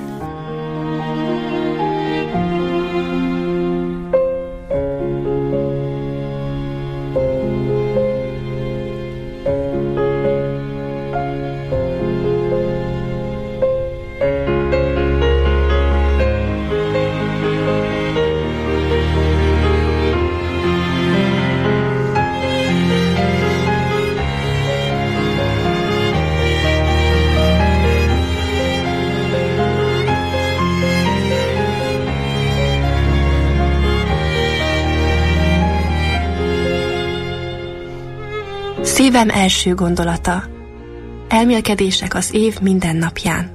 Szívem első gondolata. Elmélkedések az év minden napján.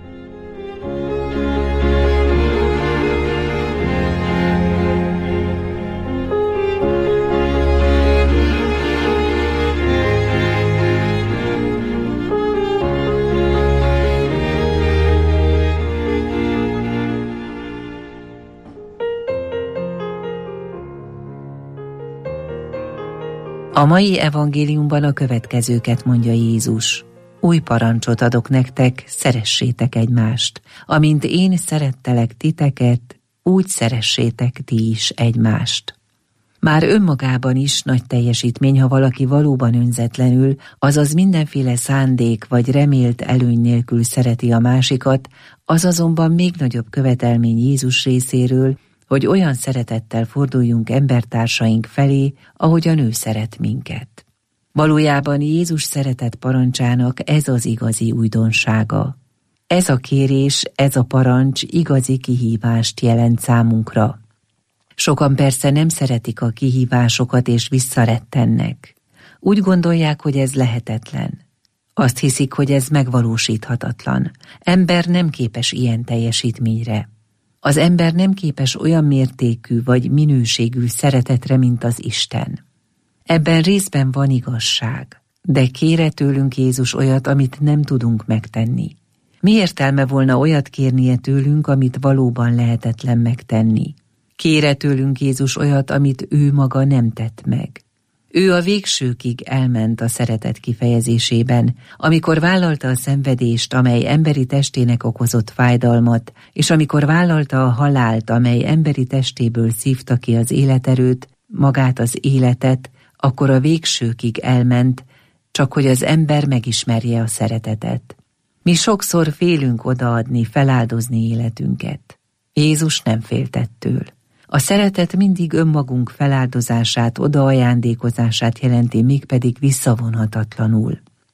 A mai evangéliumban a következőket mondja Jézus. Új parancsot adok nektek, szeressétek egymást. Amint én szerettelek titeket, úgy szeressétek ti is egymást. Már önmagában is nagy teljesítmény, ha valaki valóban önzetlenül, azaz mindenféle szándék vagy remélt előny nélkül szereti a másikat, az azonban még nagyobb követelmény Jézus részéről, hogy olyan szeretettel forduljunk embertársaink felé, ahogyan ő szeret minket. Valójában Jézus szeretet parancsának ez az igazi újdonsága. Ez a kérés, ez a parancs igazi kihívást jelent számunkra. Sokan persze nem szeretik a kihívásokat és visszarettennek. Úgy gondolják, hogy ez lehetetlen. Azt hiszik, hogy ez megvalósíthatatlan. Ember nem képes ilyen teljesítményre. Az ember nem képes olyan mértékű vagy minőségű szeretetre, mint az Isten. Ebben részben van igazság, de kére tőlünk Jézus olyat, amit nem tudunk megtenni. Mi értelme volna olyat kérnie tőlünk, amit valóban lehetetlen megtenni? Kére tőlünk Jézus olyat, amit ő maga nem tett meg. Ő a végsőkig elment a szeretet kifejezésében, amikor vállalta a szenvedést, amely emberi testének okozott fájdalmat, és amikor vállalta a halált, amely emberi testéből szívta ki az életerőt, magát az életet, akkor a végsőkig elment, csak hogy az ember megismerje a szeretetet. Mi sokszor félünk odaadni, feláldozni életünket. Jézus nem félt ettől. A szeretet mindig önmagunk feláldozását, odaajándékozását jelenti, mégpedig visszavonhatatlanul.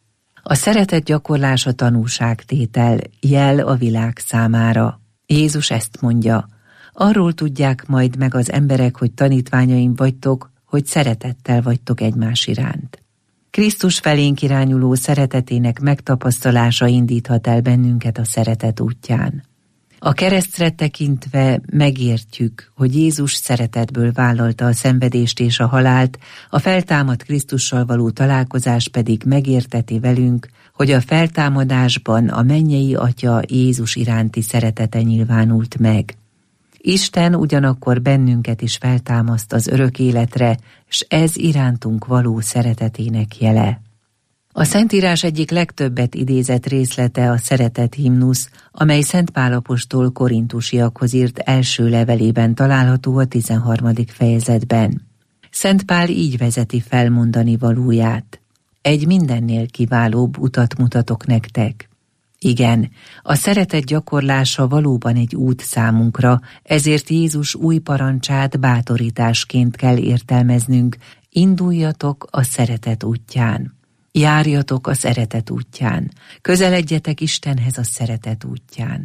A szeretet gyakorlása tanúságtétel, jel a világ számára. Jézus ezt mondja, arról tudják majd meg az emberek, hogy tanítványaim vagytok, hogy szeretettel vagytok egymás iránt. Krisztus felénk irányuló szeretetének megtapasztalása indíthat el bennünket a szeretet útján. A keresztre tekintve megértjük, hogy Jézus szeretetből vállalta a szenvedést és a halált, a feltámadt Krisztussal való találkozás pedig megérteti velünk, hogy a feltámadásban a mennyei Atya Jézus iránti szeretete nyilvánult meg. Isten ugyanakkor bennünket is feltámaszt az örök életre, s ez irántunk való szeretetének jele. A Szentírás egyik legtöbbet idézett részlete a szeretet himnusz, amely Szent Pál apostol korintusiakhoz írt első levelében található a tizenharmadik fejezetben. Szent Pál így vezeti fel mondani valóját. Egy mindennél kiválóbb utat mutatok nektek. Igen, a szeretet gyakorlása valóban egy út számunkra, ezért Jézus új parancsát bátorításként kell értelmeznünk, induljatok a szeretet útján. Járjatok a szeretet útján, közeledjetek Istenhez a szeretet útján.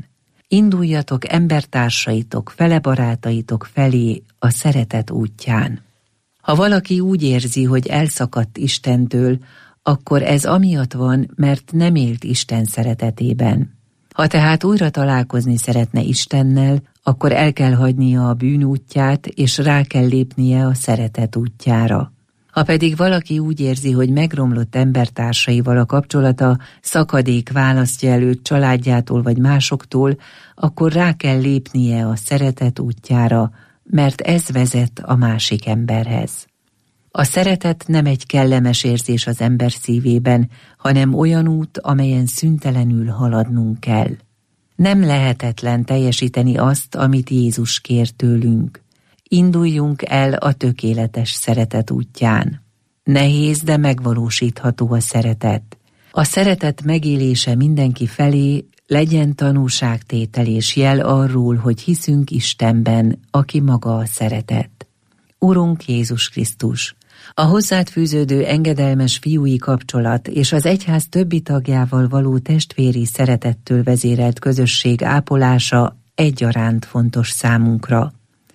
Induljatok embertársaitok, fele barátaitok felé a szeretet útján. Ha valaki úgy érzi, hogy elszakadt Istentől, akkor ez amiatt van, mert nem élt Isten szeretetében. Ha tehát újra találkozni szeretne Istennel, akkor el kell hagynia a bűn útját, és rá kell lépnie a szeretet útjára. Ha pedig valaki úgy érzi, hogy megromlott embertársaival a kapcsolata szakadék választja előtt családjától vagy másoktól, akkor rá kell lépnie a szeretet útjára, mert ez vezet a másik emberhez. A szeretet nem egy kellemes érzés az ember szívében, hanem olyan út, amelyen szüntelenül haladnunk kell. Nem lehetetlen teljesíteni azt, amit Jézus kér tőlünk. Induljunk el a tökéletes szeretet útján. Nehéz, de megvalósítható a szeretet. A szeretet megélése mindenki felé legyen tanúságtétel és jel arról, hogy hiszünk Istenben, aki maga a szeretet. Urunk Jézus Krisztus, a hozzád fűződő engedelmes fiúi kapcsolat és az egyház többi tagjával való testvéri szeretettől vezérelt közösség ápolása egyaránt fontos számunkra.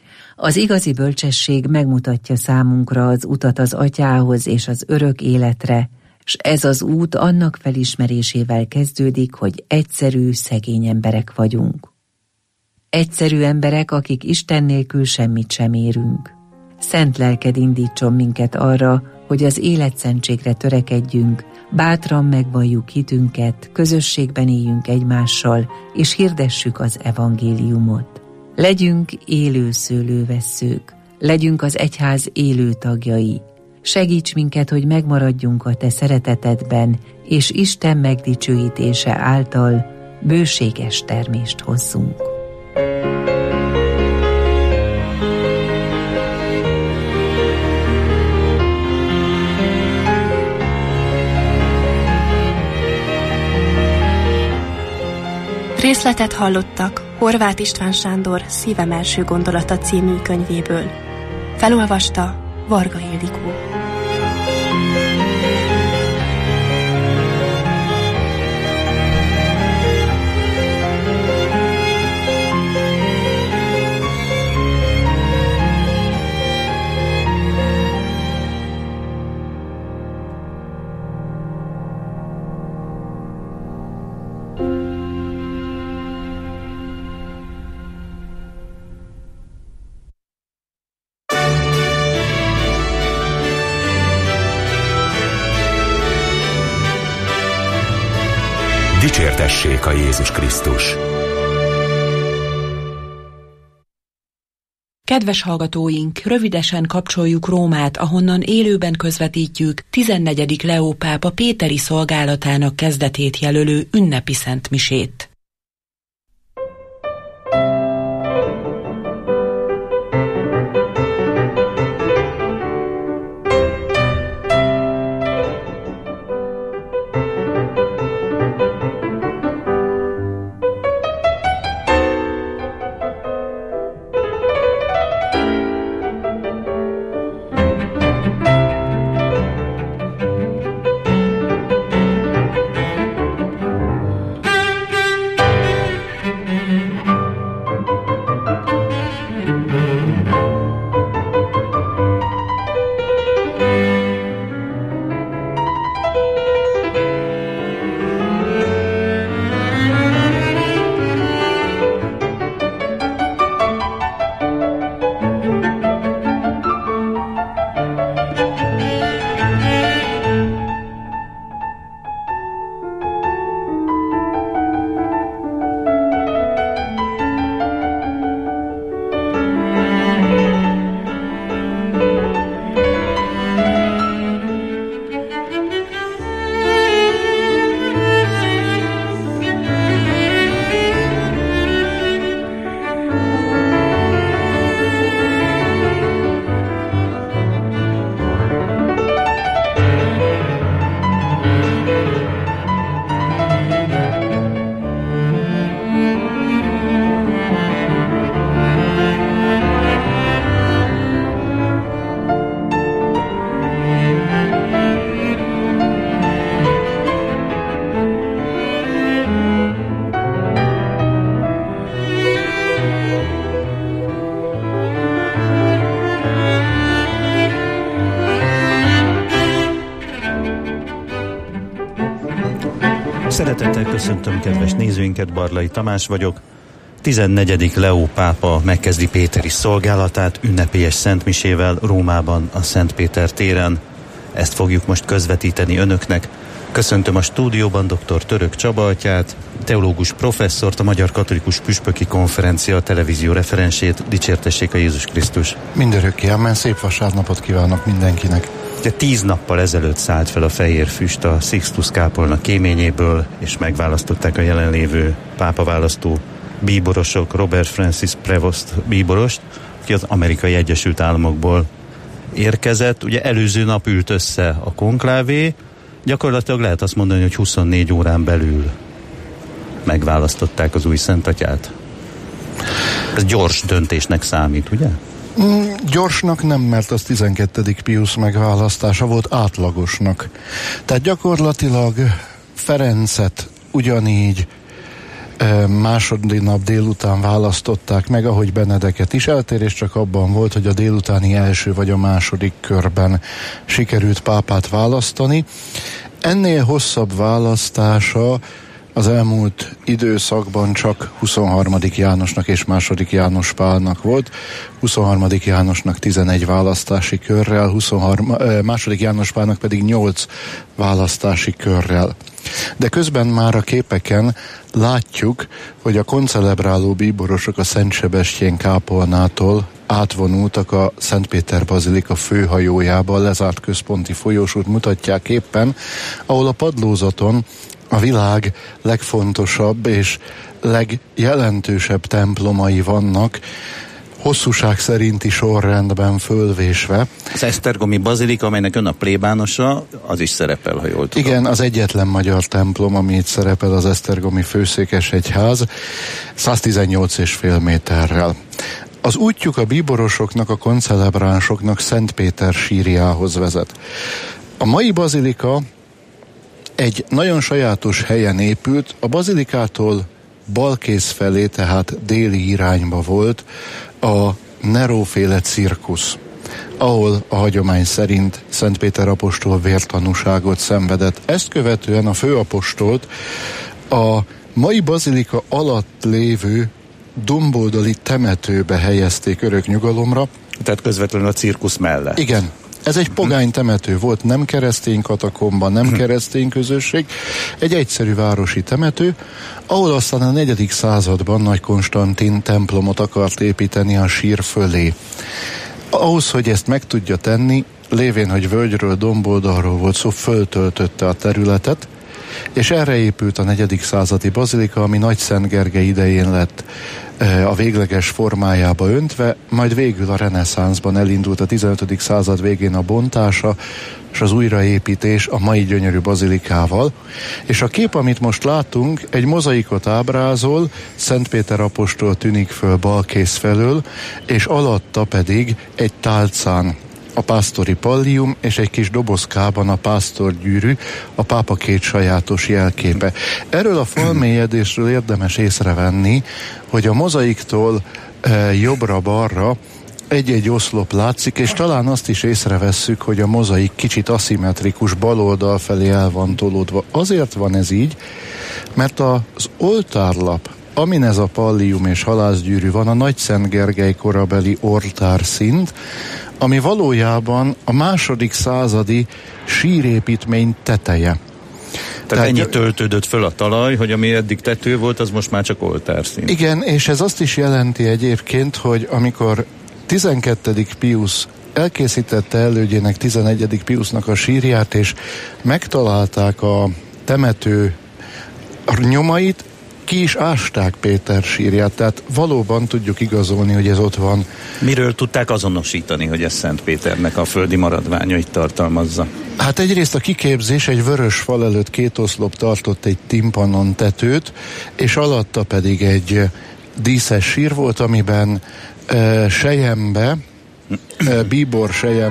Az igazi bölcsesség megmutatja számunkra az utat az Atyához és az örök életre, s ez az út annak felismerésével kezdődik, hogy egyszerű, szegény emberek vagyunk. Egyszerű emberek, akik Isten nélkül semmit sem érünk. Szent lelked indítson minket arra, hogy az életszentségre törekedjünk, bátran megvalljuk hitünket, közösségben éljünk egymással, és hirdessük az evangéliumot. Legyünk élő szőlővesszők, legyünk az egyház élő tagjai. Segíts minket, hogy megmaradjunk a te szeretetedben, és Isten megdicsőítése által bőséges termést hozzunk. Részletet hallottak Horváth István Sándor Szívem első gondolata című könyvéből. Felolvasta Varga Ildikó. Dicsértessék a Jézus Krisztus! Kedves hallgatóink, rövidesen kapcsoljuk Rómát, ahonnan élőben közvetítjük tizennegyedik Leó pápa péteri szolgálatának kezdetét jelölő ünnepi szentmisét. Szeretettel köszöntöm kedves nézőinket, Barlai Tamás vagyok. tizennegyedik Leó pápa megkezdi péteri szolgálatát ünnepélyes szentmisével Rómában, a Szent Péter téren. Ezt fogjuk most közvetíteni önöknek. Köszöntöm a stúdióban dr. Török Csaba atyát, teológus professzort, a Magyar Katolikus Püspöki Konferencia televízió referensét. Dicsértessék a Jézus Krisztus! Mindörökké, amen, szép vasárnapot kívánok mindenkinek! De tíz nappal ezelőtt szállt fel a fehér füst a Sixtus kápolna kéményéből, és megválasztották a jelenlévő pápaválasztó bíborosok Robert Francis Prevost bíborost, aki az Amerikai Egyesült Államokból érkezett. Ugye előző nap ült össze a konklávé, gyakorlatilag lehet azt mondani, hogy huszonnégy órán belül megválasztották az új szentatyát. Ez gyors döntésnek számít, ugye? Mm, gyorsnak nem, mert az tizenkettedik Piusz megválasztása volt, átlagosnak. Tehát gyakorlatilag Ferencet ugyanígy e, második nap délután választották meg, ahogy Benedeket is. Eltérés csak abban volt, hogy a délutáni első vagy a második körben sikerült pápát választani. Ennél hosszabb választása az elmúlt időszakban csak huszonharmadik Jánosnak és második János Pálnak volt. huszonharmadik Jánosnak tizenegy választási körrel, huszonharmadik második János Pálnak pedig nyolc választási körrel. De közben már a képeken látjuk, hogy a koncelebráló bíborosok a Szent Sebestyén kápolnától átvonultak a Szent Péter Bazilika főhajójába, a lezárt központi folyósút mutatják éppen, ahol a padlózaton a világ legfontosabb és legjelentősebb templomai vannak, hosszúság szerinti sorrendben fölvésve. Az esztergomi bazilika, amelynek ön a plébánosa, az is szerepel, ha jól tudom. Igen, az egyetlen magyar templom, ami itt szerepel, az esztergomi főszékesegyház, száztizennyolc és fél méterrel. Az útjuk a bíborosoknak, a koncelebránsoknak Szent Péter sírjához vezet. A mai bazilika egy nagyon sajátos helyen épült, a bazilikától balkész felé, tehát déli irányba volt a Nero-féle cirkusz, ahol a hagyomány szerint Szent Péter apostol vértanúságot szenvedett. Ezt követően a főapostolt a mai bazilika alatt lévő domboldali temetőbe helyezték örök nyugalomra. Tehát közvetlenül a cirkusz mellett. Igen. Ez egy pogány temető volt, nem keresztény katakomba, nem keresztény közösség, egy egyszerű városi temető, ahol aztán a negyedik században Nagy Konstantin templomot akart építeni a sír fölé. Ahhoz, hogy ezt meg tudja tenni, lévén, hogy völgyről, domboldalról volt szó, föltöltötte a területet, és erre épült a negyedik századi bazilika, ami Nagyszent Gergely idején lett a végleges formájába öntve, majd végül a reneszánszban elindult a tizenötödik század végén a bontása és az újraépítés a mai gyönyörű bazilikával. És a kép, amit most látunk, egy mozaikot ábrázol, Szent Péter apostol tűnik föl balkész felől, és alatta pedig egy tálcán a pásztori pallium, és egy kis dobozkában a pásztorgyűrű, a pápa két sajátos jelképe. Erről a falmélyedésről érdemes észrevenni, hogy a mozaiktól e, jobbra-balra egy-egy oszlop látszik, és talán azt is észrevesszük, hogy a mozaik kicsit aszimmetrikus, baloldal felé el van tolódva. Azért van ez így, mert az oltárlap, amin ez a pallium és halászgyűrű van, a Nagyszent Gergely korabeli oltárszint, ami valójában a második századi sírépítmény teteje. Tehát, Tehát ennyi töltődött föl a talaj, hogy ami eddig tető volt, az most már csak oltárszint. Igen, és ez azt is jelenti egyébként, hogy amikor tizenkettedik Piusz elkészítette elődjének, tizenegyedik Piusznak a sírját, és megtalálták a temető nyomait, ki is ásták Péter sírját, tehát valóban tudjuk igazolni, hogy ez ott van. Miről tudták azonosítani, hogy ez Szent Péternek a földi maradványait tartalmazza? Hát egyrészt a kiképzés, egy vörös fal előtt két oszlop tartott egy timpanon tetőt, és alatta pedig egy díszes sír volt, amiben e, selyembe, e, bíbor sejem